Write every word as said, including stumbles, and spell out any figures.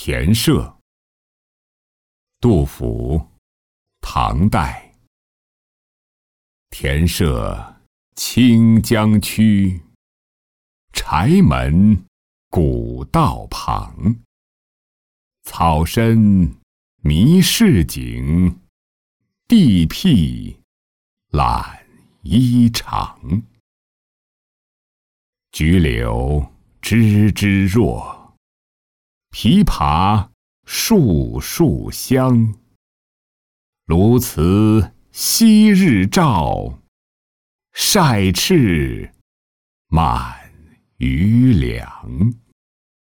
田舍。杜甫，唐代。田舍清江曲，柴门古道旁。草深迷市井，地僻懒衣裳。菊柳枝枝弱，枇杷树树香。鸬鹚昔日照，晒翅满余粮。